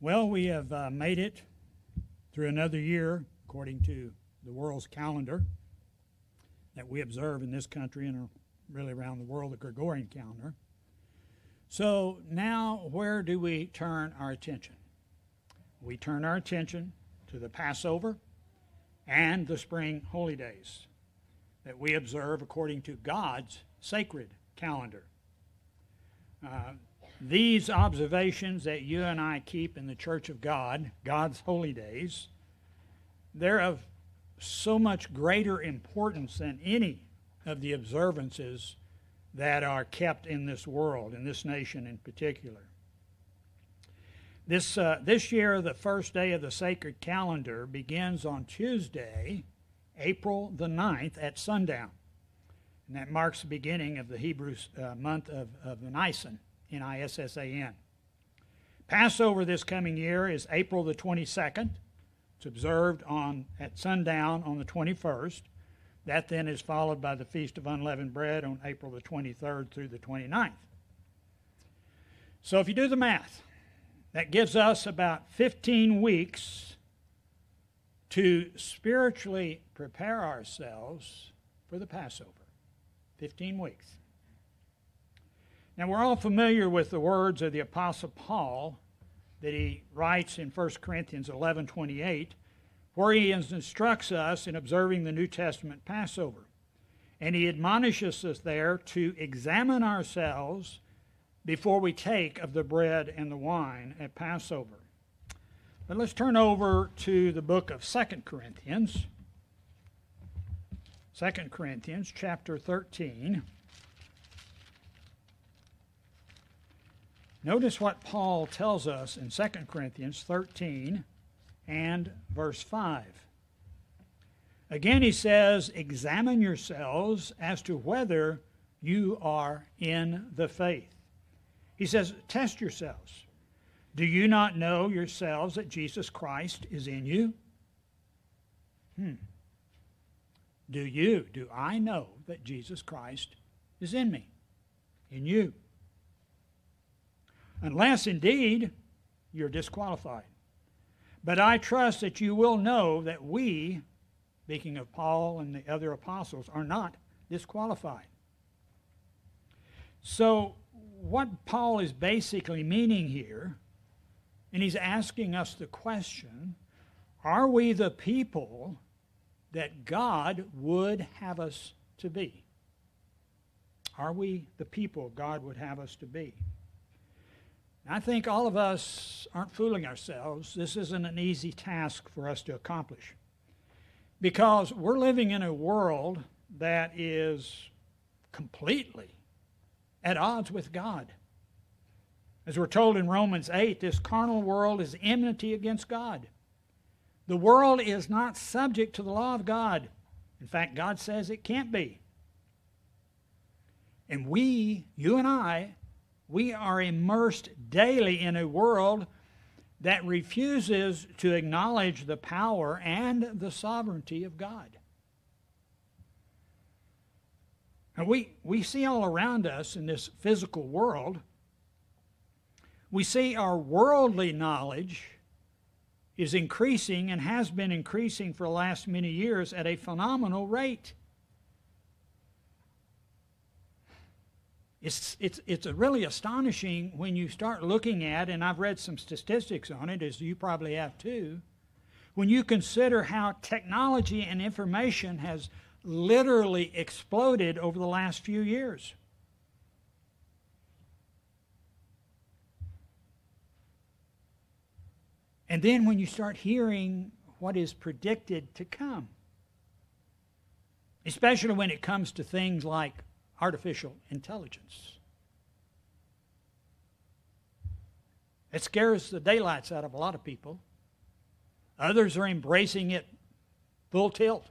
Well, we have made it through another year, according to the world's calendar that we observe in this country and really around the world, the Gregorian calendar. So now, where do we turn our attention? We turn our attention to the Passover and the spring holy days that we observe according to God's sacred calendar. These observations that you and I keep in the Church of God, God's holy days, they're of so much greater importance than any of the observances that are kept in this world, in this nation in particular. This year, the first day of the sacred calendar begins on Tuesday, April the 9th at sundown. And that marks the beginning of the Hebrew month of the Nisan, Nissan. Passover this coming year is April the 22nd. It's observed at sundown on the 21st. That then is followed by the Feast of Unleavened Bread on April the 23rd through the 29th. So if you do the math, that gives us about 15 weeks to spiritually prepare ourselves for the Passover. 15 weeks. Now we're all familiar with the words of the Apostle Paul that he writes in 1 Corinthians 11:28, where he instructs us in observing the New Testament Passover. And he admonishes us there to examine ourselves before we take of the bread and the wine at Passover. But let's turn over to the book of 2 Corinthians. 2 Corinthians chapter 13. Notice what Paul tells us in 2 Corinthians 13 and verse 5. Again he says, examine yourselves as to whether you are in the faith. He says, test yourselves. Do you not know yourselves that Jesus Christ is in you? Do I know that Jesus Christ is in me, in you? Unless indeed you're disqualified. But I trust that you will know that we, speaking of Paul and the other apostles, are not disqualified. So what Paul is basically meaning here, and he's asking us the question, are we the people that God would have us to be? Are we the people God would have us to be? I think all of us aren't fooling ourselves. This isn't an easy task for us to accomplish, because we're living in a world that is completely at odds with God. As we're told in Romans 8, this carnal world is enmity against God. The world is not subject to the law of God. In fact, God says it can't be. And you and I, we are immersed daily in a world that refuses to acknowledge the power and the sovereignty of God. And we see all around us in this physical world, we see our worldly knowledge is increasing and has been increasing for the last many years at a phenomenal rate. It's really astonishing when you start looking at, and I've read some statistics on it, as you probably have too, when you consider how technology and information has literally exploded over the last few years. And then when you start hearing what is predicted to come, especially when it comes to things like artificial intelligence. It scares the daylights out of a lot of people. Others are embracing it full tilt.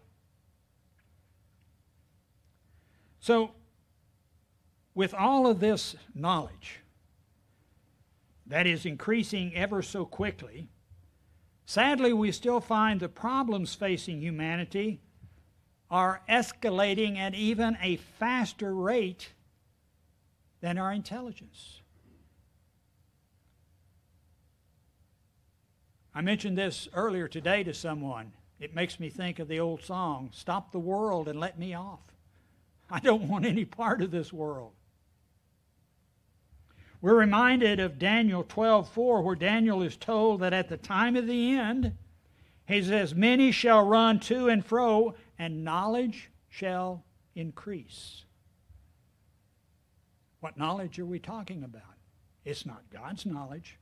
So, with all of this knowledge that is increasing ever so quickly, sadly we still find the problems facing humanity are escalating at even a faster rate than our intelligence. I mentioned this earlier today to someone. It makes me think of the old song, "Stop the world and let me off." I don't want any part of this world. We're reminded of Daniel 12:4, where Daniel is told that at the time of the end, he says, "Many shall run to and fro, and knowledge shall increase." What knowledge are we talking about? It's not God's knowledge.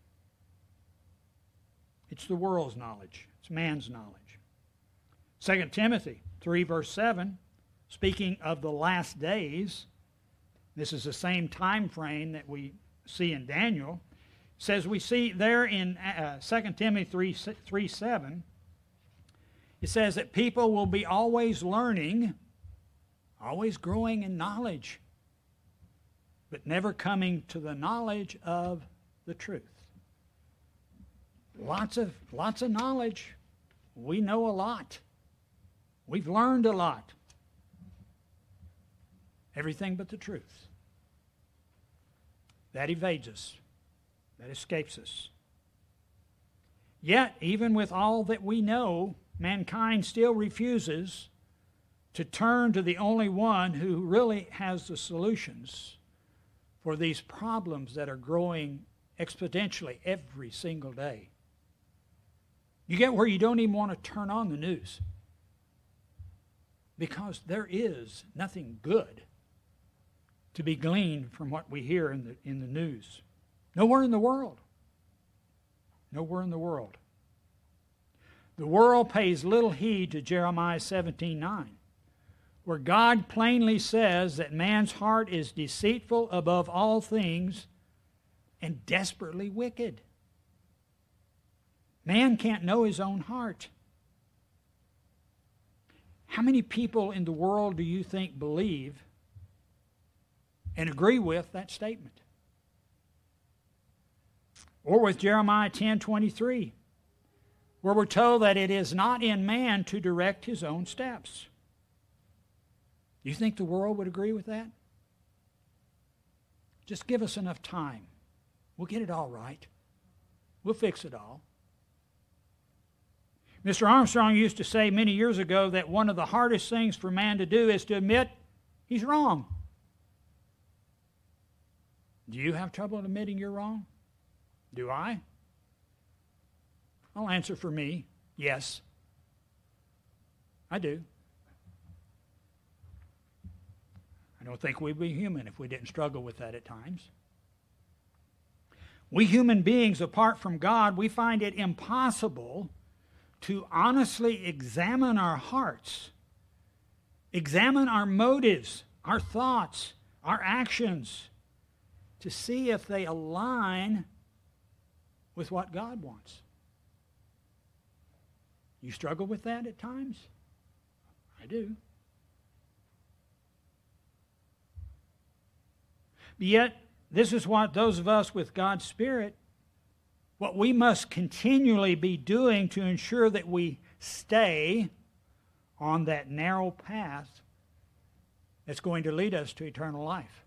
It's the world's knowledge. It's man's knowledge. 2 Timothy 3 verse 7, speaking of the last days, this is the same time frame that we see in Daniel, says we see there in 2 Timothy 3:7, it says that people will be always learning, always growing in knowledge, but never coming to the knowledge of the truth. Lots of knowledge. We know a lot. We've learned a lot. Everything but the truth. That evades us. That escapes us. Yet, even with all that we know, mankind still refuses to turn to the only one who really has the solutions for these problems that are growing exponentially every single day. You get where you don't even want to turn on the news because there is nothing good to be gleaned from what we hear in the news. Nowhere in the world. Nowhere in the world. The world pays little heed to Jeremiah 17:9, where God plainly says that man's heart is deceitful above all things and desperately wicked. Man can't know his own heart. How many people in the world do you think believe and agree with that statement? Or with Jeremiah 10:23, where we're told that it is not in man to direct his own steps. Do you think the world would agree with that? Just give us enough time. We'll get it all right. We'll fix it all. Mr. Armstrong used to say many years ago that one of the hardest things for man to do is to admit he's wrong. Do you have trouble admitting you're wrong? Do I? I'll answer for me. Yes. I do. I don't think we'd be human if we didn't struggle with that at times. We human beings, apart from God, we find it impossible to honestly examine our hearts, examine our motives, our thoughts, our actions, to see if they align with what God wants. You struggle with that at times? I do. But yet, this is what those of us with God's Spirit, what we must continually be doing to ensure that we stay on that narrow path that's going to lead us to eternal life.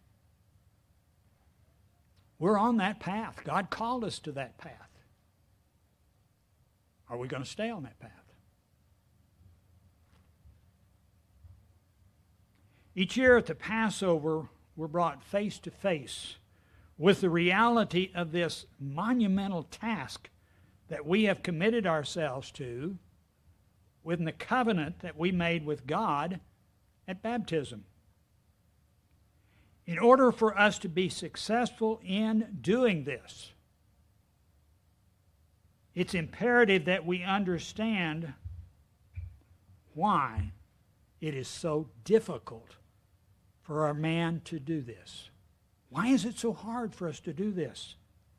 We're on that path. God called us to that path. Are we going to stay on that path? Each year at the Passover, we're brought face to face with the reality of this monumental task that we have committed ourselves to within the covenant that we made with God at baptism. In order for us to be successful in doing this, it's imperative that we understand why it is so difficult for our man to do this. Why is it so hard for us to do this?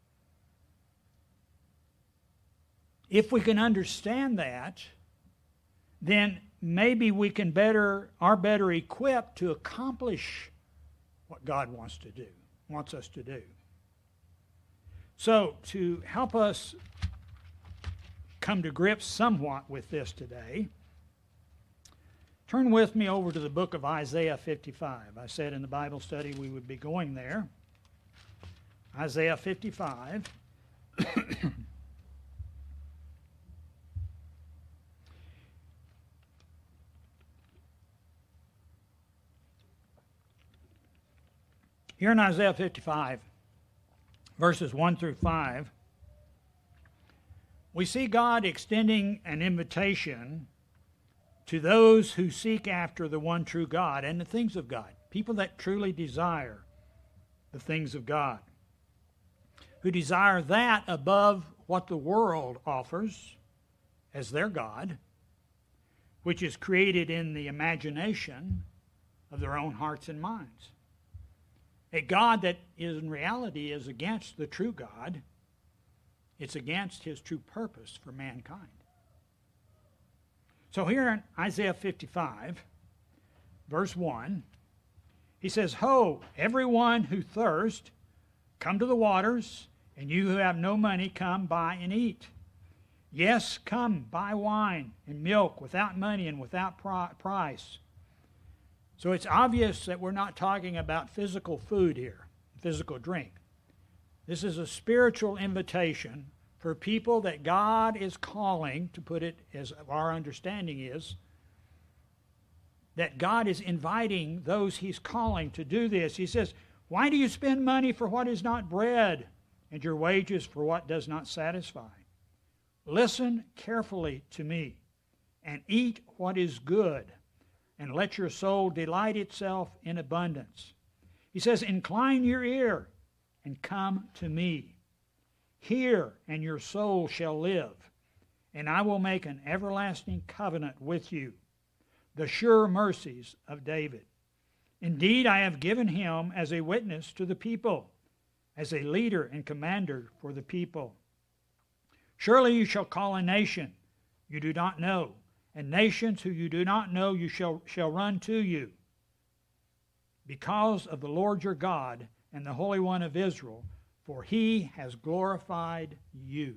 If we can understand that, then maybe we can are better equipped to accomplish what God wants us to do. So, to help us come to grips somewhat with this today, turn with me over to the book of Isaiah 55. I said in the Bible study we would be going there. Isaiah 55. Here in Isaiah 55, verses 1 through 5, we see God extending an invitation to those who seek after the one true God and the things of God, people that truly desire the things of God, who desire that above what the world offers as their God, which is created in the imagination of their own hearts and minds. A God that in reality is against the true God. It's against his true purpose for mankind. So here in Isaiah 55, verse 1, he says, Ho, everyone who thirsts, come to the waters, and you who have no money, come buy and eat. Yes, come, buy wine and milk without money and without price. So it's obvious that we're not talking about physical food here, physical drink. This is a spiritual invitation for people that God is calling, to put it as our understanding is, that God is inviting those he's calling to do this. He says, why do you spend money for what is not bread, and your wages for what does not satisfy? Listen carefully to me, and eat what is good, and let your soul delight itself in abundance. He says, incline your ear, and come to me. Hear, and your soul shall live, and I will make an everlasting covenant with you, the sure mercies of David. Indeed, I have given him as a witness to the people, as a leader and commander for the people. Surely you shall call a nation you do not know, and nations who you do not know you shall run to you. Because of the Lord your God and the Holy One of Israel, for he has glorified you.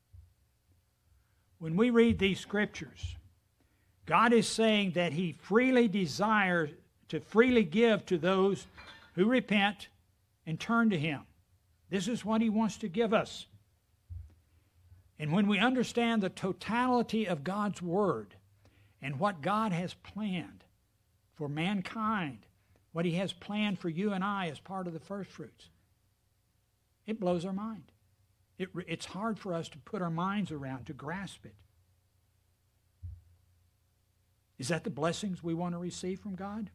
When we read these scriptures, God is saying that he freely desires to freely give to those who repent and turn to him. This is what he wants to give us. And when we understand the totality of God's word and what God has planned for mankind, what he has planned for you and I as part of the first fruits, it blows our mind. It's hard for us to put our minds around, to grasp it. Is that the blessings we want to receive from God?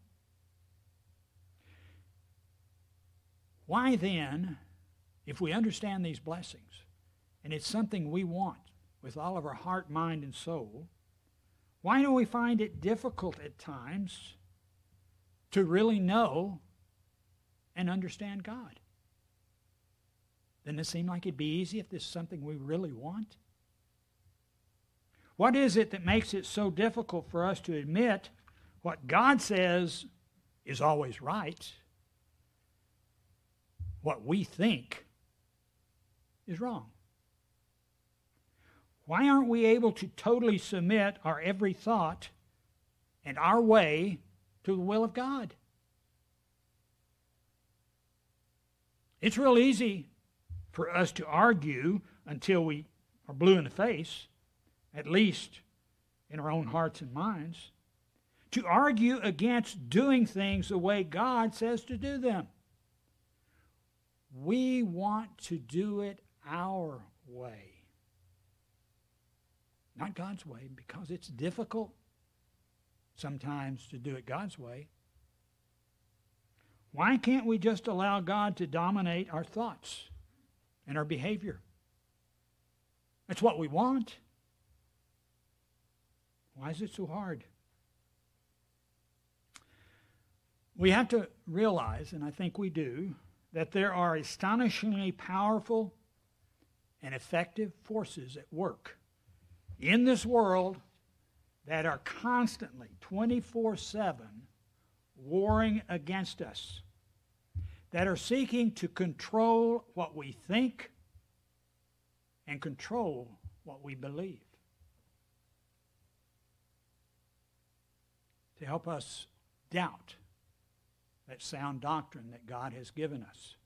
Why then, if we understand these blessings, and it's something we want with all of our heart, mind, and soul, why do we find it difficult at times to really know and understand God? Doesn't it seem like it'd be easy if this is something we really want? What is it that makes it so difficult for us to admit what God says is always right, what we think is wrong? Why aren't we able to totally submit our every thought and our way to the will of God? It's real easy for us to argue until we are blue in the face, at least in our own hearts and minds, to argue against doing things the way God says to do them. We want to do it our way, not God's way, because it's difficult sometimes to do it God's way. Why can't we just allow God to dominate our thoughts and our behavior? That's what we want. Why is it so hard? We have to realize, and I think we do, that there are astonishingly powerful and effective forces at work in this world that are constantly, 24/7, warring against us, that are seeking to control what we think and control what we believe, to help us doubt that sound doctrine that God has given us.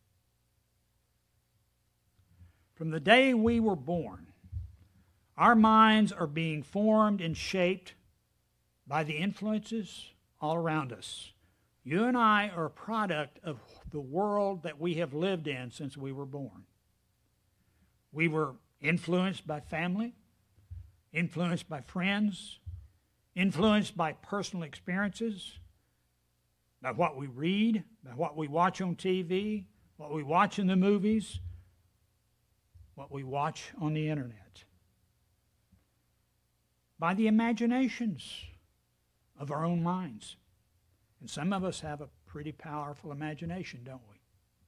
From the day we were born, our minds are being formed and shaped by the influences all around us. You and I are a product of the world that we have lived in since we were born. We were influenced by family, influenced by friends, influenced by personal experiences, by what we read, by what we watch on TV, what we watch in the movies, what we watch on the internet, by the imaginations of our own minds. And some of us have a pretty powerful imagination, don't we?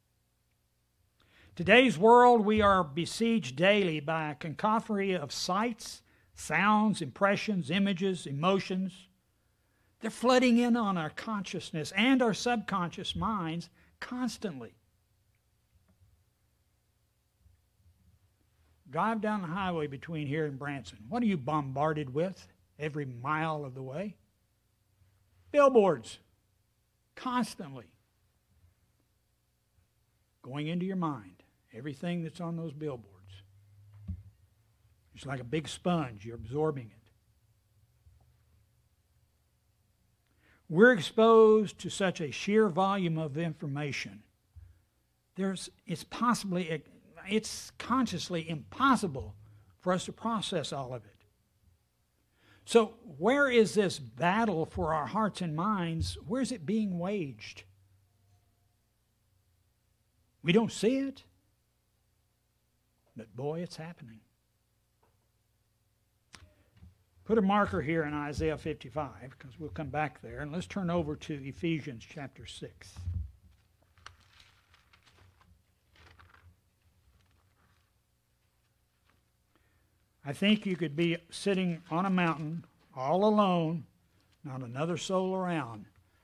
Today's world, we are besieged daily by a cacophony of sights, sounds, impressions, images, emotions. They're flooding in on our consciousness and our subconscious minds constantly. Drive down the highway between here and Branson. What are you bombarded with every mile of the way? Billboards. Constantly. Going into your mind. Everything that's on those billboards. It's like a big sponge. You're absorbing it. We're exposed to such a sheer volume of information. It's consciously impossible for us to process all of it. So where is this battle for our hearts and minds? Where is it being waged? We don't see it, but boy, it's happening. Put a marker here in Isaiah 55, because we'll come back there, and let's turn over to Ephesians chapter 6. I think you could be sitting on a mountain, all alone, not another soul around,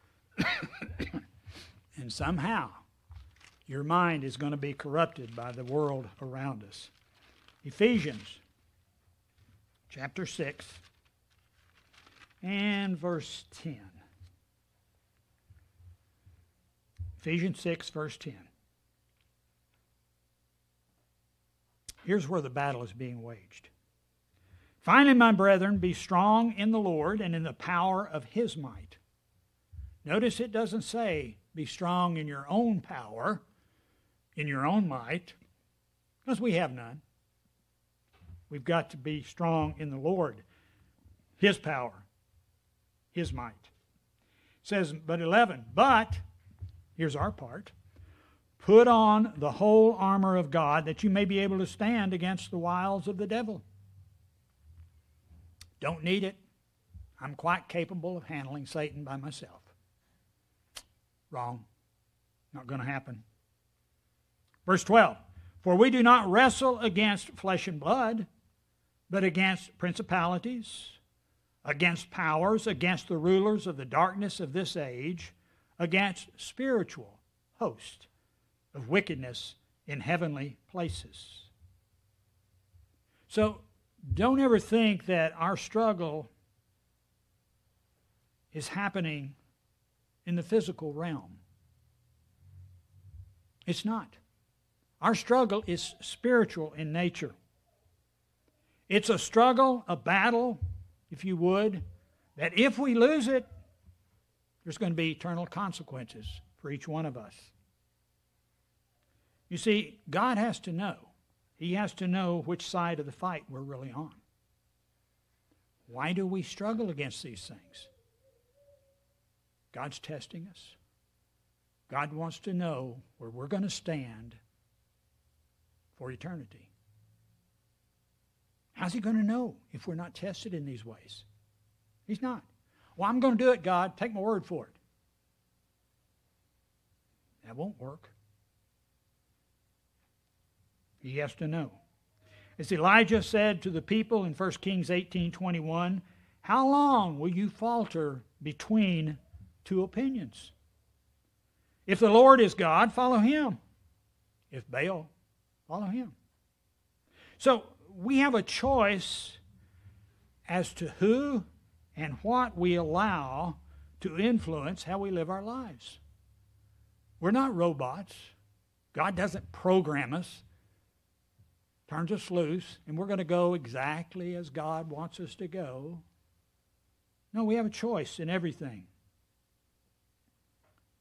and somehow your mind is going to be corrupted by the world around us. Ephesians chapter 6 and verse 10. Ephesians 6, verse 10. Here's where the battle is being waged. Finally, my brethren, be strong in the Lord and in the power of His might. Notice it doesn't say be strong in your own power, in your own might, because we have none. We've got to be strong in the Lord, His power, His might. It says, but 11, but, here's our part, put on the whole armor of God that you may be able to stand against the wiles of the devil. Don't need it. I'm quite capable of handling Satan by myself. Wrong. Not going to happen. Verse 12. For we do not wrestle against flesh and blood, but against principalities, against powers, against the rulers of the darkness of this age, against spiritual hosts of wickedness in heavenly places. So, don't ever think that our struggle is happening in the physical realm. It's not. Our struggle is spiritual in nature. It's a struggle, a battle, if you would, that if we lose it, there's going to be eternal consequences for each one of us. You see, God has to know. He has to know which side of the fight we're really on. Why do we struggle against these things? God's testing us. God wants to know where we're going to stand for eternity. How's He going to know if we're not tested in these ways? He's not. Well, I'm going to do it, God. Take my word for it. That won't work. He has to know. As Elijah said to the people in 1 Kings 18:21, how long will you falter between two opinions? If the Lord is God, follow Him. If Baal, follow him. So we have a choice as to who and what we allow to influence how we live our lives. We're not robots. God doesn't program us, turns us loose, and we're going to go exactly as God wants us to go. No, we have a choice in everything.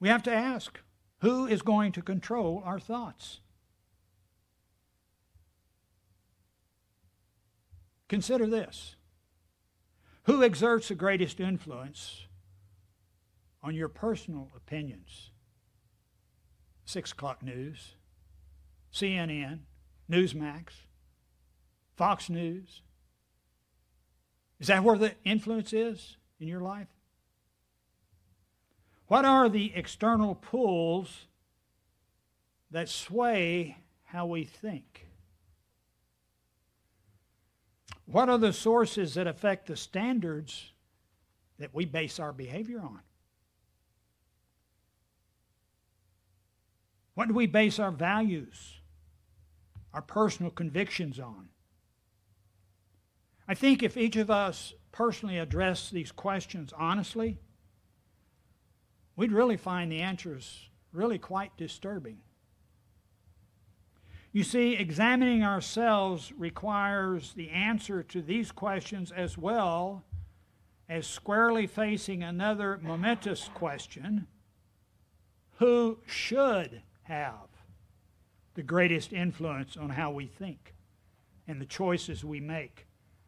We have to ask, who is going to control our thoughts? Consider this. Who exerts the greatest influence on your personal opinions? 6 o'clock news, CNN, Newsmax, Fox News. Is that where the influence is in your life? What are the external pulls that sway how we think? What are the sources that affect the standards that we base our behavior on? What do we base our values, our personal convictions on? I think if each of us personally addressed these questions honestly, we'd really find the answers really quite disturbing. You see, examining ourselves requires the answer to these questions as well as squarely facing another momentous question: who should have the greatest influence on how we think and the choices we make?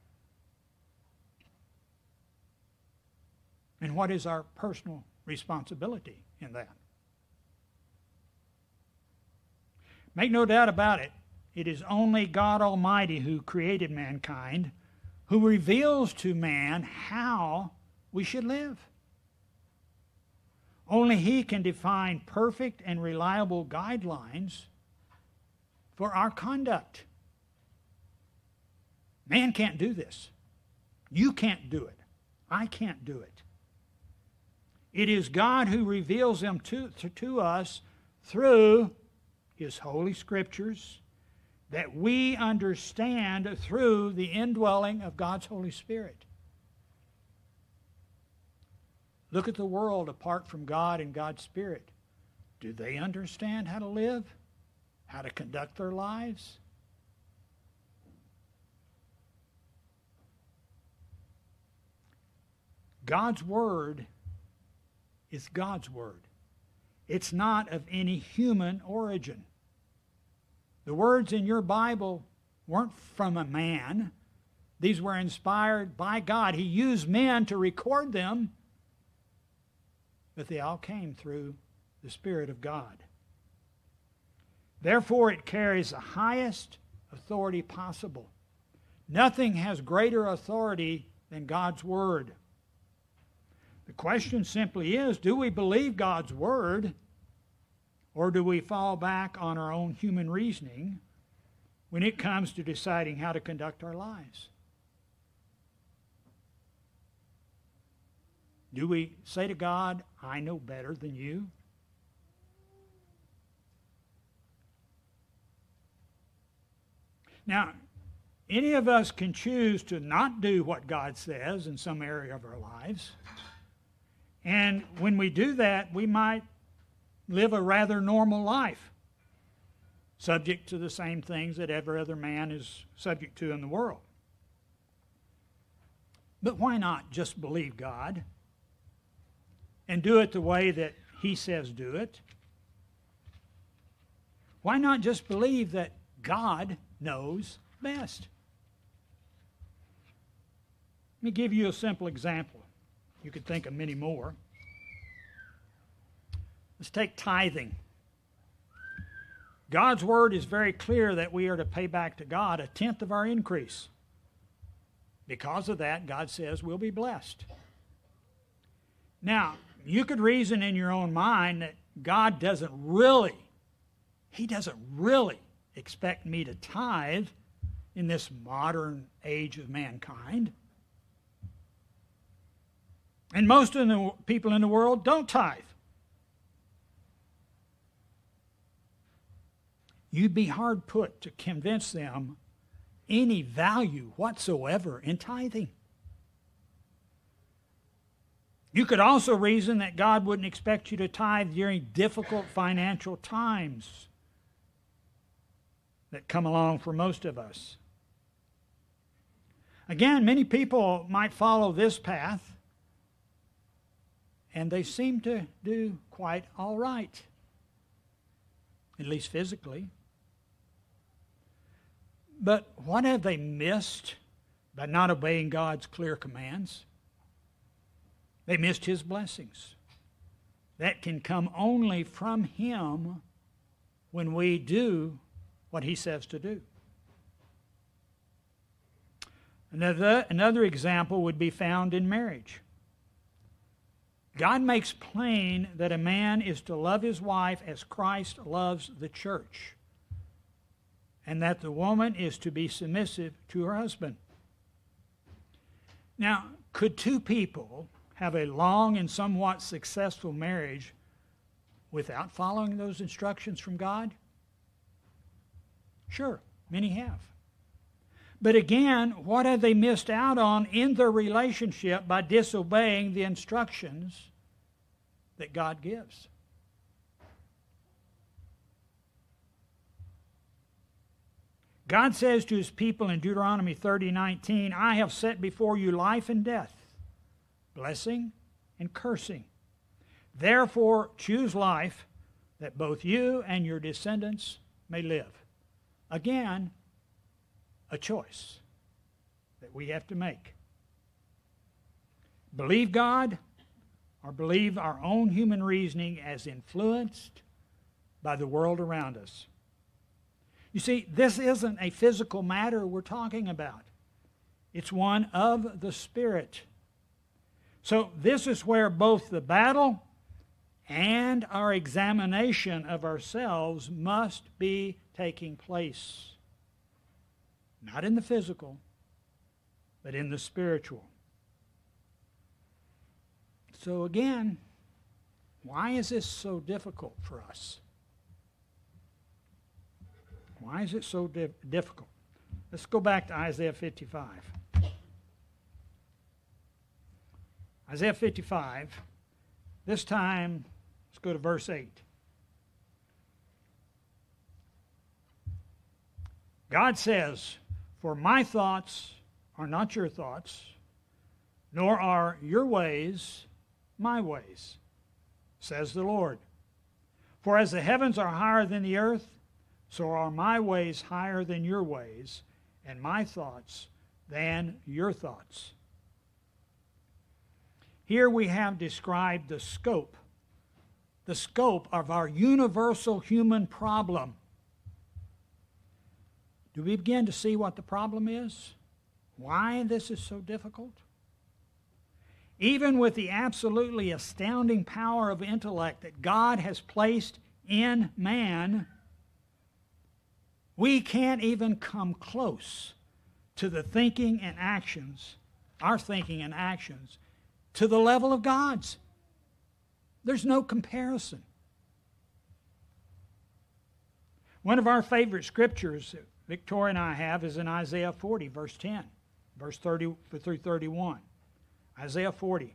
And what is our personal responsibility in that? Make no doubt about it, it is only God Almighty who created mankind, who reveals to man how we should live. Only He can define perfect and reliable guidelines for our conduct. Man can't do this. You can't do it. I can't do it. It is God who reveals them to us through His Holy Scriptures, that we understand through the indwelling of God's Holy Spirit. Look at the world apart from God and God's Spirit. Do they understand how to live? How to conduct their lives? God's Word is God's Word. It's not of any human origin. The words in your Bible weren't from a man. These were inspired by God. He used men to record them, but they all came through the Spirit of God. Therefore, it carries the highest authority possible. Nothing has greater authority than God's Word. The question simply is, do we believe God's Word, or do we fall back on our own human reasoning when it comes to deciding how to conduct our lives? Do we say to God, I know better than you? Now, any of us can choose to not do what God says in some area of our lives. And when we do that, we might live a rather normal life, subject to the same things that every other man is subject to in the world. But why not just believe God and do it the way that He says do it? Why not just believe that God knows best? Let me give you a simple example. You could think of many more. Let's take tithing. God's Word is very clear that we are to pay back to God 1/10 of our increase. Because of that, God says we'll be blessed. Now, you could reason in your own mind that God doesn't really expect me to tithe in this modern age of mankind. And most of the people in the world don't tithe. You'd be hard put to convince them any value whatsoever in tithing. You could also reason that God wouldn't expect you to tithe during difficult financial times that come along for most of us. Again, many people might follow this path and they seem to do quite all right, at least physically. But what have they missed by not obeying God's clear commands? They missed His blessings. That can come only from Him when we do what He says to do. Another example would be found in marriage. God makes plain that a man is to love his wife as Christ loves the church, and that the woman is to be submissive to her husband. Now, could two people have a long and somewhat successful marriage without following those instructions from God? Sure, many have. But again, what have they missed out on in their relationship by disobeying the instructions that God gives? God says to His people in Deuteronomy 30:19, I have set before you life and death, blessing and cursing. Therefore choose life, that both you and your descendants may live. Again, a choice that we have to make. Believe God or believe our own human reasoning as influenced by the world around us. You see, this isn't a physical matter we're talking about. It's one of the Spirit. So this is where both the battle and our examination of ourselves must be taking place. Not in the physical, but in the spiritual. So again, why is this so difficult for us? Why is it so difficult? Let's go back to Isaiah 55. Isaiah 55, this time, let's go to verse 8. God says, for my thoughts are not your thoughts, nor are your ways my ways, says the Lord. For as the heavens are higher than the earth, so are my ways higher than your ways, and my thoughts than your thoughts. Here we have described the scope of our universal human problem. Do we begin to see what the problem is? Why this is so difficult? Even with the absolutely astounding power of intellect that God has placed in man, we can't even come close to the thinking and actions, our thinking and actions, to the level of God's. There's no comparison. One of our favorite scriptures that Victoria and I have is in Isaiah 40, verse 10, verse 30 through 31. Isaiah 40.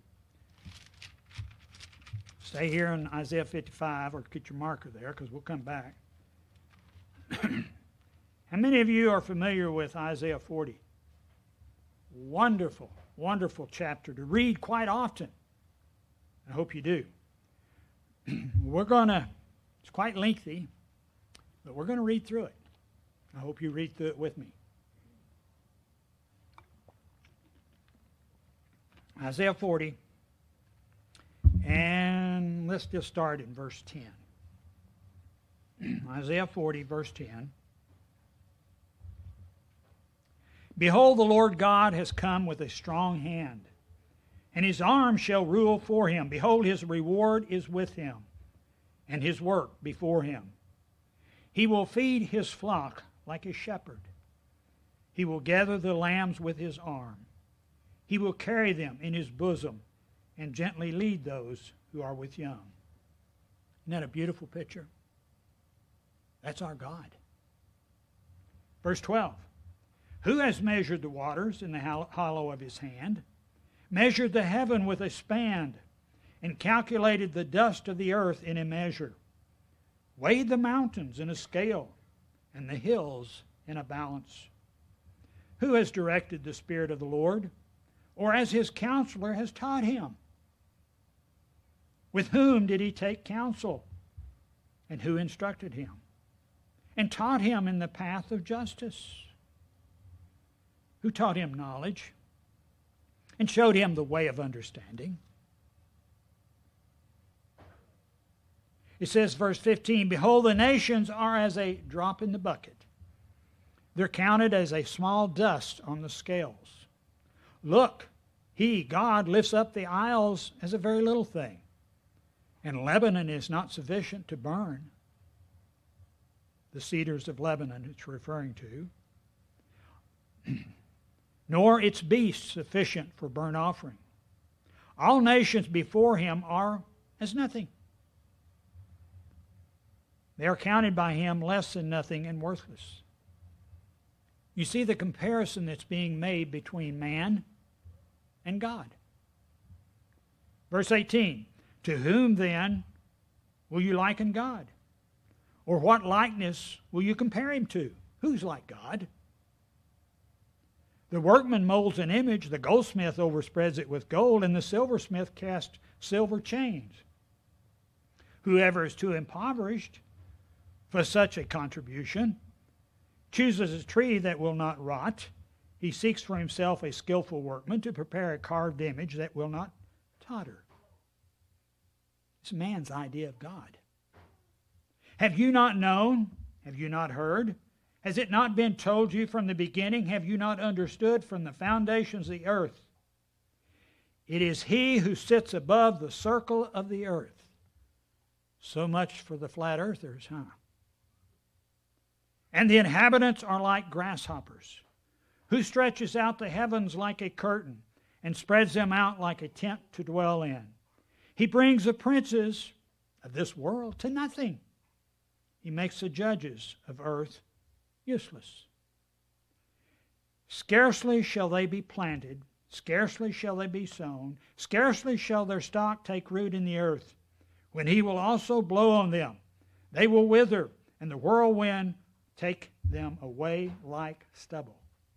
Stay here in Isaiah 55, or get your marker there, because we'll come back. How many of you are familiar with Isaiah 40? Wonderful, wonderful chapter to read quite often. I hope you do. It's quite lengthy, but we're going to read through it. I hope you read through it with me. Isaiah 40, and let's just start in verse 10. Isaiah 40, verse 10. Behold, the Lord God has come with a strong hand, and his arm shall rule for him. Behold, his reward is with him, and his work before him. He will feed his flock like a shepherd. He will gather the lambs with his arm. He will carry them in his bosom and gently lead those who are with young. Isn't that a beautiful picture? That's our God. Verse 12. Who has measured the waters in the hollow of his hand, measured the heaven with a span, and calculated the dust of the earth in a measure, weighed the mountains in a scale, and the hills in a balance? Who has directed the Spirit of the Lord, or as his counselor has taught him? With whom did he take counsel? And who instructed him? And taught him in the path of justice? Who taught him knowledge? And showed him the way of understanding? It says, verse 15, Behold, the nations are as a drop in the bucket. They're counted as a small dust on the scales. Look, he, God, lifts up the isles as a very little thing. And Lebanon is not sufficient to burn. The cedars of Lebanon it's referring to. Nor its beasts sufficient for burnt offering. All nations before him are as nothing. They are counted by him less than nothing and worthless. You see the comparison that's being made between man and God. Verse 18, To whom then will you liken God? Or what likeness will you compare him to? Who's like God? The workman molds an image, the goldsmith overspreads it with gold, and the silversmith casts silver chains. Whoever is too impoverished for such a contribution chooses a tree that will not rot. He seeks for himself a skillful workman to prepare a carved image that will not totter. It's man's idea of God. Have you not known? Have you not heard? Has it not been told you from the beginning? Have you not understood from the foundations of the earth? It is he who sits above the circle of the earth. So much for the flat earthers, huh? And the inhabitants are like grasshoppers, who stretches out the heavens like a curtain and spreads them out like a tent to dwell in. He brings the princes of this world to nothing. He makes the judges of earth useless. Scarcely shall they be planted, scarcely shall they be sown, scarcely shall their stock take root in the earth, when he will also blow on them. They will wither, and the whirlwind take them away like stubble.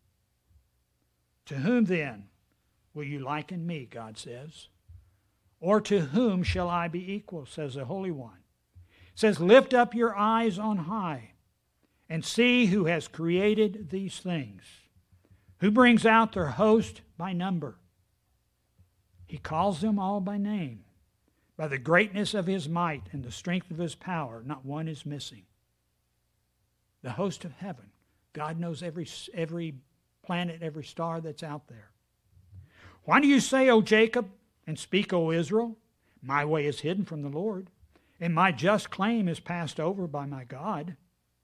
To whom then will you liken me, God says? Or to whom shall I be equal, says the Holy One? It says, Lift up your eyes on high, and see who has created these things, who brings out their host by number. He calls them all by name. By the greatness of his might and the strength of his power, not one is missing. The host of heaven. God knows every planet, every star that's out there. Why do you say, O Jacob, and speak, O Israel? My way is hidden from the Lord, and my just claim is passed over by my God.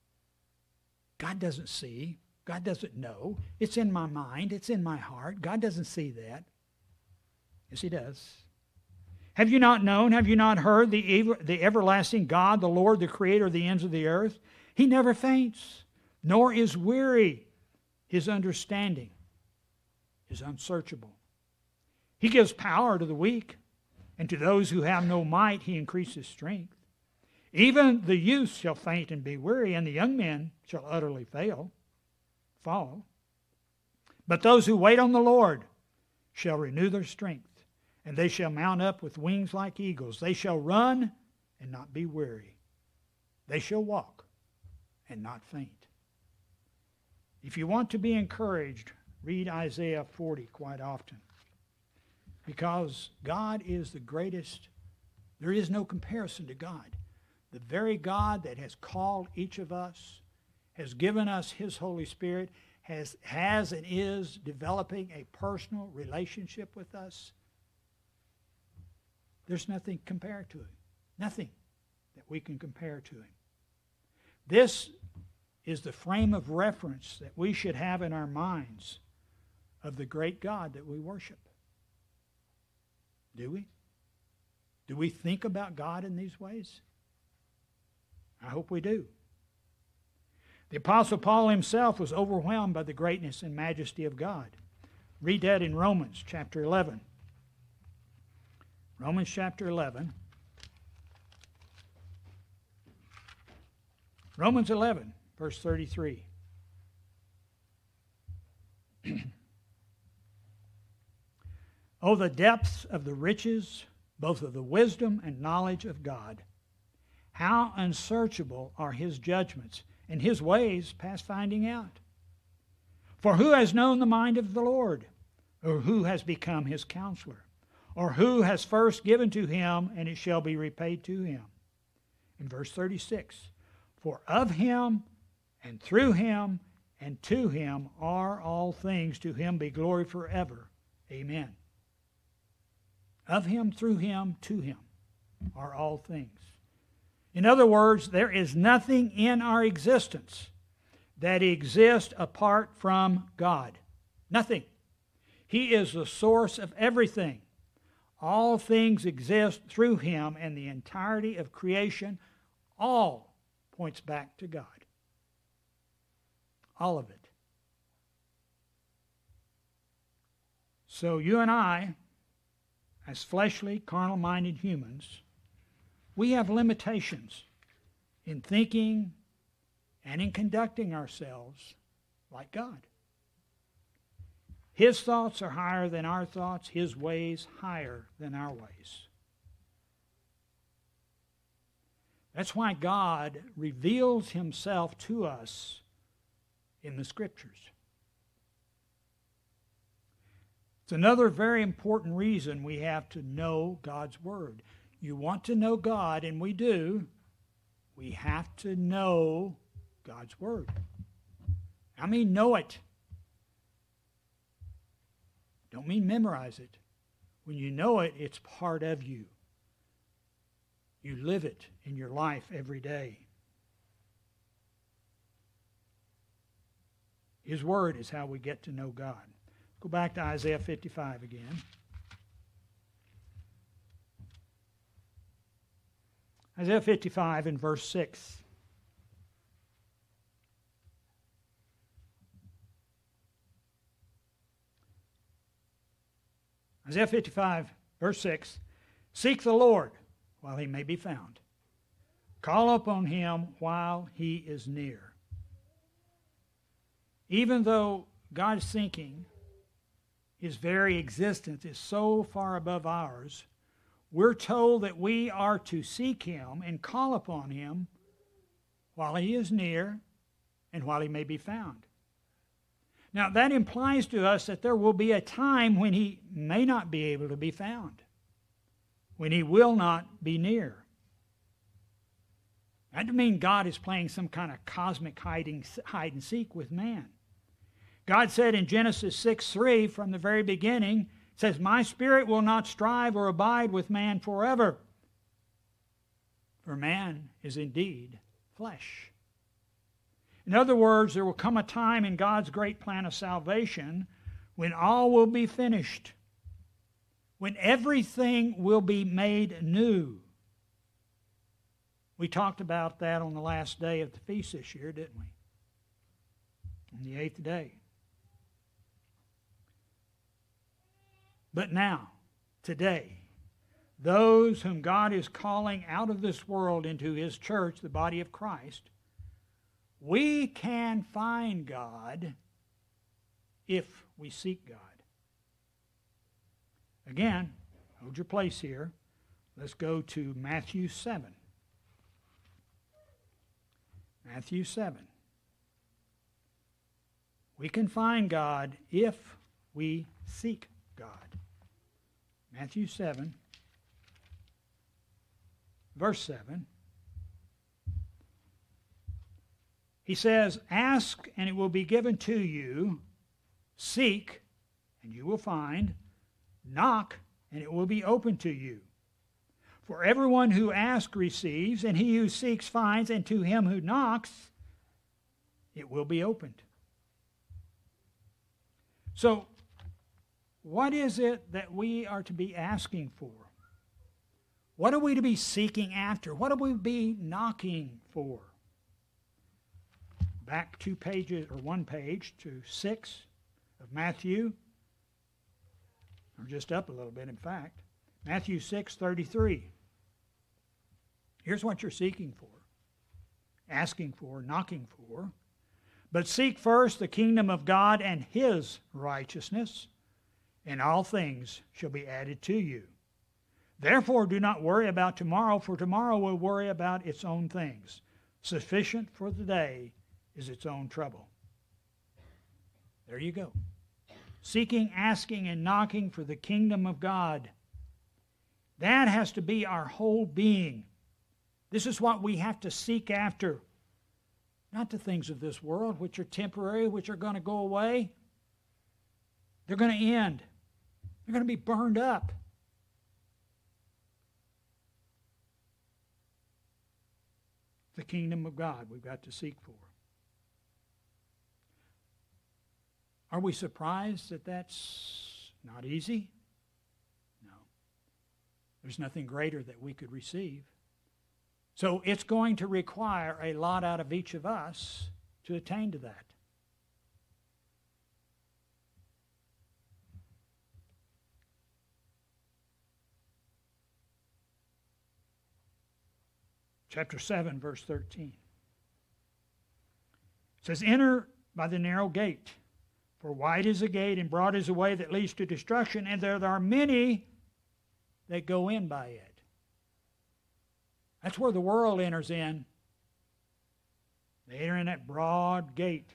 God doesn't see. God doesn't know. It's in my mind. It's in my heart. God doesn't see that. Yes, he does. Have you not known? Have you not heard the everlasting God, the Lord, the creator of the ends of the earth? He never faints, nor is weary. His understanding is unsearchable. He gives power to the weak, and to those who have no might he increases strength. Even the youth shall faint and be weary, and the young men shall utterly fall. But those who wait on the Lord shall renew their strength, and they shall mount up with wings like eagles. They shall run and not be weary. They shall walk and not faint. If you want to be encouraged, read Isaiah 40 quite often. Because God is the greatest. There is no comparison to God. The very God that has called each of us, has given us his Holy Spirit, has and is developing a personal relationship with us. There's nothing compared to him. Nothing that we can compare to him. This is the frame of reference that we should have in our minds of the great God that we worship. Do we? Do we think about God in these ways? I hope we do. The Apostle Paul himself was overwhelmed by the greatness and majesty of God. Read that in Romans chapter 11. Romans chapter 11. Romans 11, verse 33. Oh, the depths of the riches, both of the wisdom and knowledge of God. How unsearchable are his judgments, and his ways past finding out. For who has known the mind of the Lord? Or who has become his counselor? Or who has first given to him, and it shall be repaid to him? In verse 36, for of him, and through him, and to him are all things. To him be glory forever. Amen. Of him, through him, to him are all things. In other words, there is nothing in our existence that exists apart from God. Nothing. He is the source of everything. All things exist through him, and the entirety of creation, all points back to God. All of it. So you and I, as fleshly, carnal-minded humans, we have limitations in thinking and in conducting ourselves like God. His thoughts are higher than our thoughts, his ways higher than our ways. That's why God reveals himself to us in the Scriptures. It's another very important reason we have to know God's Word. You want to know God, and we do. We have to know God's Word. I mean know it. Don't mean memorize it. When you know it, it's part of you. You live it in your life every day. His Word is how we get to know God. Go back to Isaiah 55 again. Isaiah 55 in verse 6. Isaiah 55, verse 6. Seek the Lord while he may be found. Call upon him while he is near. Even though God's thinking, his very existence, is so far above ours, we're told that we are to seek him and call upon him while he is near and while he may be found. Now, that implies to us that there will be a time when he may not be able to be found, when he will not be near. That doesn't mean God is playing some kind of cosmic hide and seek with man. God said in Genesis 6:3 from the very beginning, it says, my spirit will not strive or abide with man forever, for man is indeed flesh. In other words, there will come a time in God's great plan of salvation when all will be finished, when everything will be made new. We talked about that on the last day of the feast this year, didn't we? On the 8th day. But now, today, those whom God is calling out of this world into his church, the body of Christ, we can find God if we seek God. Again, hold your place here. Let's go to Matthew 7. Matthew 7. We can find God if we seek God. Matthew 7, verse 7. He says, ask and it will be given to you. Seek and you will find. Knock and it will be open to you. For everyone who asks receives, and he who seeks finds, and to him who knocks it will be opened. So, what is it that we are to be asking for? What are we to be seeking after? What are we to be knocking for? Back 2 pages, or 1 page, to 6 of Matthew, or just up a little bit, in fact. Matthew 6:33. Here's what you're seeking for, asking for, knocking for. But seek first the kingdom of God and his righteousness, and all things shall be added to you. Therefore, do not worry about tomorrow, for tomorrow will worry about its own things. Sufficient for the day is its own trouble. There you go. Seeking, asking, and knocking for the kingdom of God. That has to be our whole being. This is what we have to seek after. Not the things of this world, which are temporary, which are going to go away. They're going to end. They're going to be burned up. The kingdom of God we've got to seek for. Are we surprised that that's not easy? No. There's nothing greater that we could receive. So it's going to require a lot out of each of us to attain to that. Chapter 7, verse 13. It says, enter by the narrow gate, for wide is the gate and broad is the way that leads to destruction, and there are many that go in by it. That's where the world enters in. They enter in that broad gate.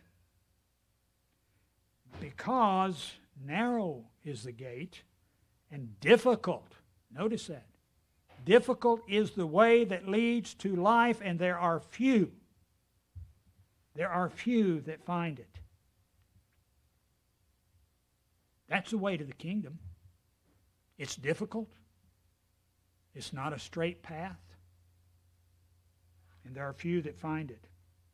Because narrow is the gate and difficult, notice that, difficult is the way that leads to life, and there are few. There are few that find it. That's the way to the kingdom. It's difficult. It's not a straight path. And there are few that find it.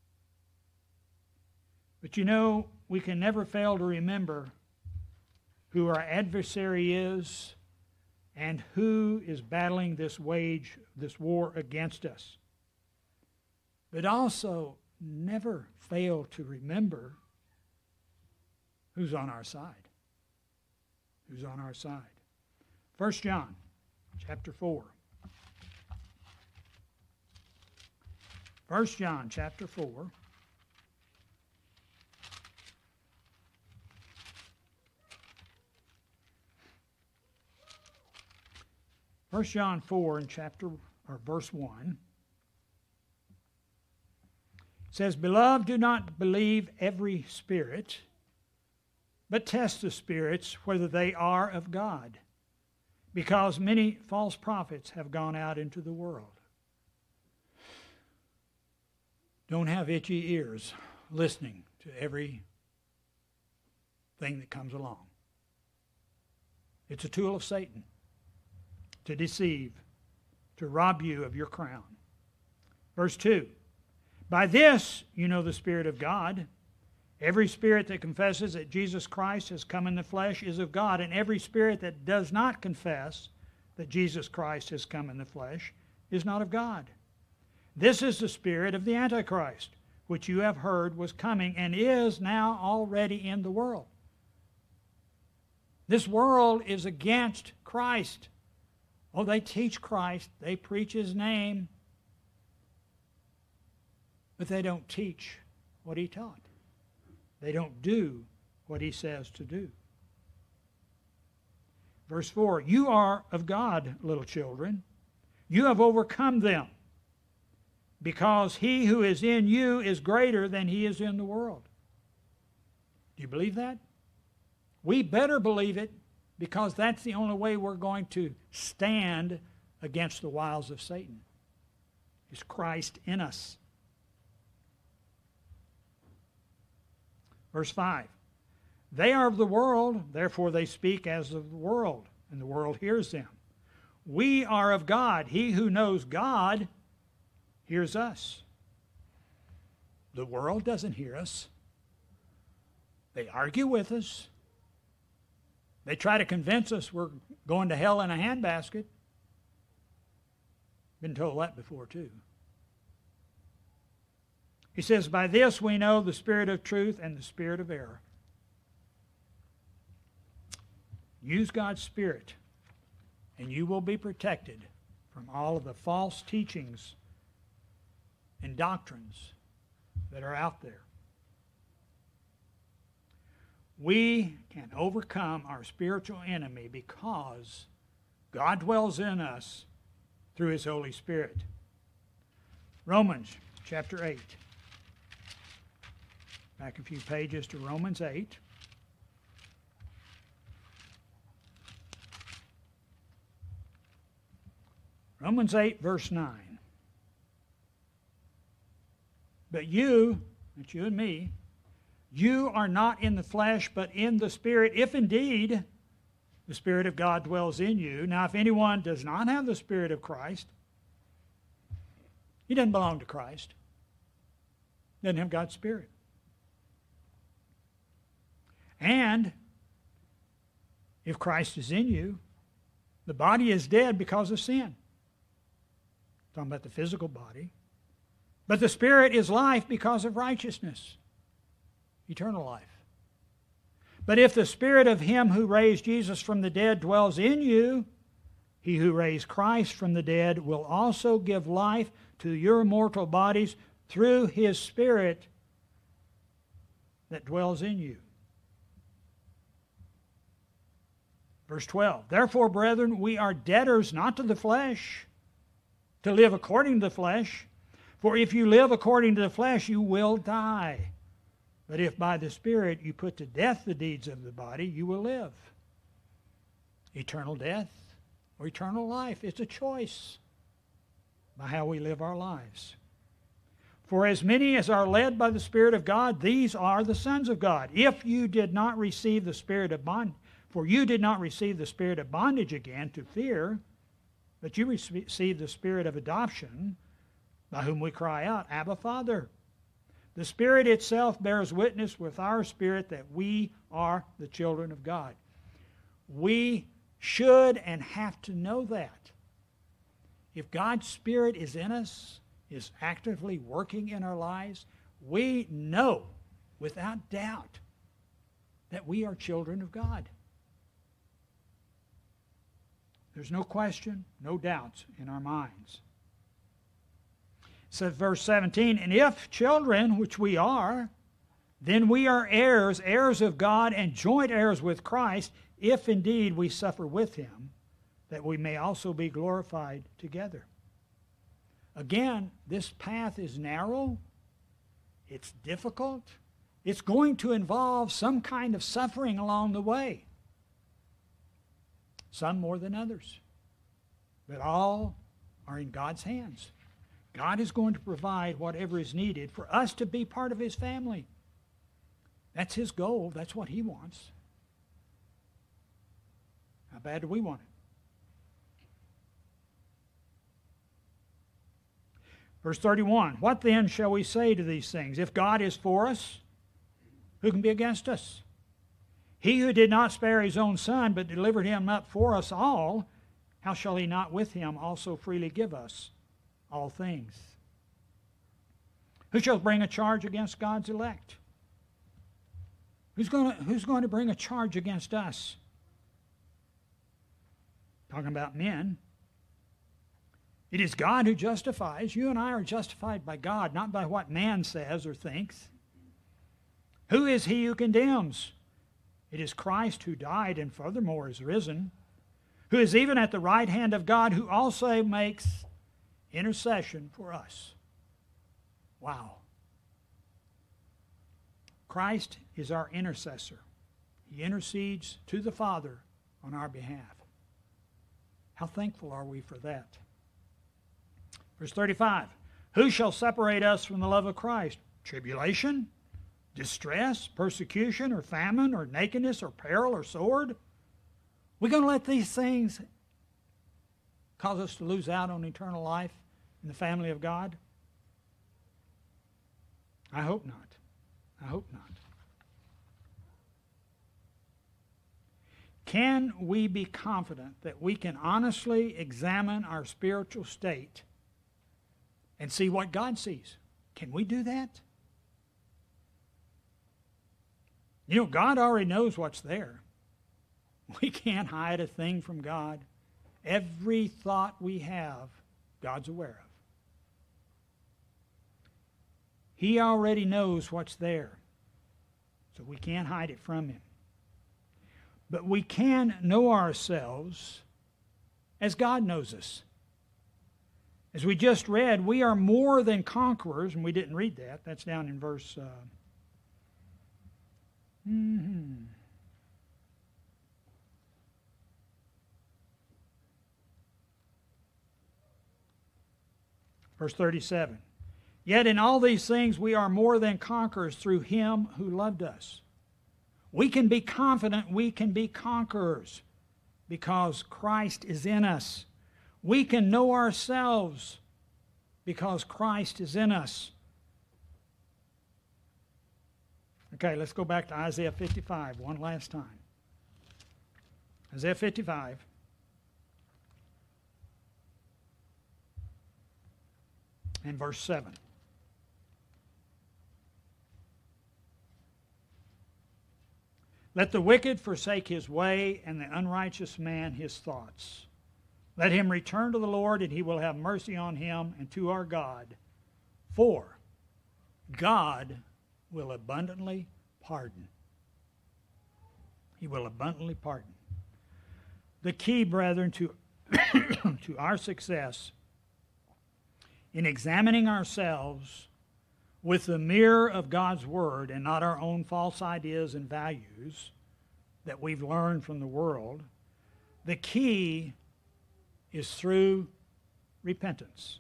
But you know, we can never fail to remember who our adversary is and who is battling this war against us. But also never fail to remember who's on our side. Who's on our side. 1 John chapter 4. 1 John chapter 4. 1 John 4 in verse 1 says, Beloved, do not believe every spirit, but test the spirits whether they are of God, because many false prophets have gone out into the world. Don't have itchy ears listening to every thing that comes along. It's a tool of Satan to deceive, to rob you of your crown. Verse 2, By this you know the Spirit of God. Every spirit that confesses that Jesus Christ has come in the flesh is of God, and every spirit that does not confess that Jesus Christ has come in the flesh is not of God. This is the spirit of the Antichrist, which you have heard was coming and is now already in the world. This world is against Christ. Oh, they teach Christ, they preach His name, but they don't teach what He taught. They don't do what He says to do. Verse 4, You are of God, little children. You have overcome them, because He who is in you is greater than he is in the world. Do you believe that? We better believe it, because that's the only way we're going to stand against the wiles of Satan. Is Christ in us. Verse 5, They are of the world, therefore they speak as of the world, and the world hears them. We are of God. He who knows God hears us. The world doesn't hear us. They argue with us. They try to convince us we're going to hell in a handbasket. Been told that before too. He says, By this we know the spirit of truth and the spirit of error. Use God's Spirit, and you will be protected from all of the false teachings and doctrines that are out there. We can overcome our spiritual enemy because God dwells in us through His Holy Spirit. Romans chapter 8. Back a few pages to Romans 8. Romans 8, verse 9. But you, that's you and me, you are not in the flesh, but in the Spirit, if indeed the Spirit of God dwells in you. Now, if anyone does not have the Spirit of Christ, he doesn't belong to Christ. Doesn't have God's Spirit. And if Christ is in you, the body is dead because of sin. Talking about the physical body. But the Spirit is life because of righteousness. Eternal life. But if the Spirit of Him who raised Jesus from the dead dwells in you, He who raised Christ from the dead will also give life to your mortal bodies through His Spirit that dwells in you. Verse 12, therefore, brethren, we are debtors not to the flesh, to live according to the flesh. For if you live according to the flesh, you will die. But if by the Spirit you put to death the deeds of the body, you will live. Eternal death or eternal life, it's a choice by how we live our lives. For as many as are led by the Spirit of God, these are the sons of God. If you did not receive the spirit of bondage, for you did not receive the spirit of bondage again to fear, but you received the Spirit of adoption, by whom we cry out, Abba, Father. The Spirit itself bears witness with our spirit that we are the children of God. We should and have to know that. If God's Spirit is in us, is actively working in our lives, we know without doubt that we are children of God. There's no question, no doubts in our minds. Says verse 17, and if children, which we are, then we are heirs, heirs of God, and joint heirs with Christ, if indeed we suffer with Him, that we may also be glorified together. Again, this path is narrow, it's difficult, it's going to involve some kind of suffering along the way. Some more than others. But all are in God's hands. God is going to provide whatever is needed for us to be part of His family. That's His goal. That's what He wants. How bad do we want it? Verse 31, what then shall we say to these things? If God is for us, who can be against us? He who did not spare His own Son, but delivered Him up for us all, how shall He not with Him also freely give us all things? Who shall bring a charge against God's elect? Who's going to bring a charge against us? Talking about men. It is God who justifies. You and I are justified by God, not by what man says or thinks. Who is he who condemns? It is Christ who died and furthermore is risen, who is even at the right hand of God, who also makes intercession for us. Wow. Christ is our intercessor. He intercedes to the Father on our behalf. How thankful are we for that? Verse 35, who shall separate us from the love of Christ? Tribulation, distress, persecution, or famine, or nakedness, or peril, or sword? We're going to let these things cause us to lose out on eternal life in the family of God? I hope not. I hope not. Can we be confident that we can honestly examine our spiritual state and see what God sees? Can we do that? You know, God already knows what's there. We can't hide a thing from God. Every thought we have, God's aware of. He already knows what's there, so we can't hide it from Him. But we can know ourselves as God knows us. As we just read, we are more than conquerors, and we didn't read that. That's down in verse... Verse 37. Yet in all these things we are more than conquerors through Him who loved us. We can be confident, we can be conquerors because Christ is in us. We can know ourselves because Christ is in us. Okay, let's go back to Isaiah 55 one last time. Isaiah 55. And verse 7. Let the wicked forsake his way, and the unrighteous man his thoughts. Let him return to the Lord, and He will have mercy on him, and to our God. For God will abundantly pardon. He will abundantly pardon. The key, brethren, to our success in examining ourselves with the mirror of God's Word and not our own false ideas and values that we've learned from the world, the key is through repentance.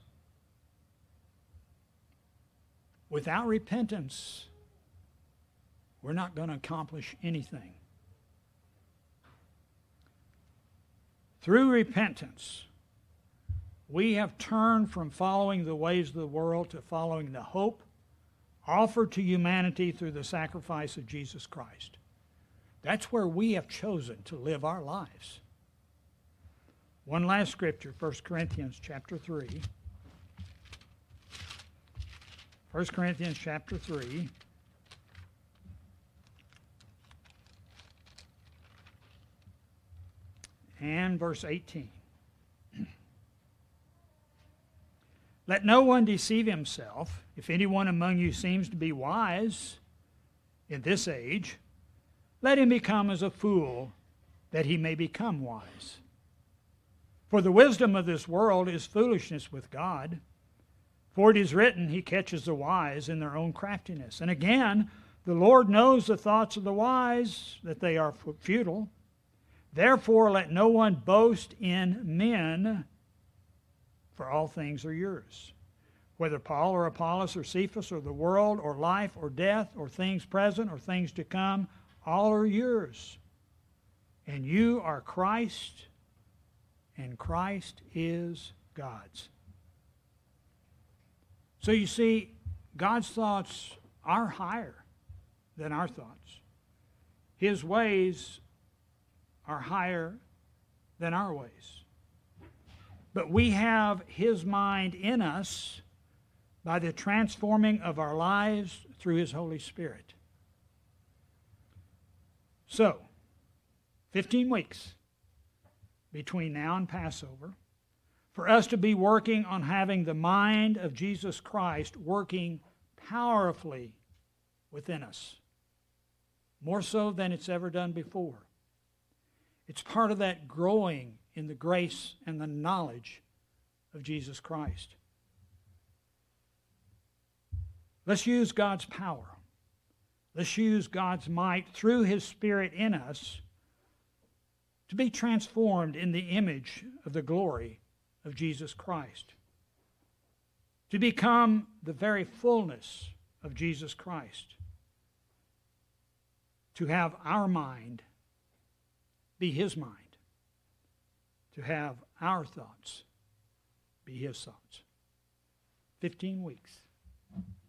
Without repentance, we're not going to accomplish anything. Through repentance, we have turned from following the ways of the world to following the hope offered to humanity through the sacrifice of Jesus Christ. That's where we have chosen to live our lives. One last scripture, 1 Corinthians chapter 3. 1 Corinthians chapter 3. And verse 18. Let no one deceive himself. If anyone among you seems to be wise in this age, let him become as a fool, that he may become wise. For the wisdom of this world is foolishness with God. For it is written, He catches the wise in their own craftiness. And again, the Lord knows the thoughts of the wise, that they are futile. Therefore let no one boast in men, for all things are yours. Whether Paul or Apollos or Cephas or the world or life or death or things present or things to come, all are yours. And you are Christ, and Christ is God's. So you see, God's thoughts are higher than our thoughts. His ways are higher than our ways. But we have His mind in us by the transforming of our lives through His Holy Spirit. So, 15 weeks between now and Passover, for us to be working on having the mind of Jesus Christ working powerfully within us, more so than it's ever done before. It's part of that growing in the grace and the knowledge of Jesus Christ. Let's use God's power. Let's use God's might through His Spirit in us to be transformed in the image of the glory of Jesus Christ, to become the very fullness of Jesus Christ, to have our mind be His mind, to have our thoughts be His thoughts. 15 weeks.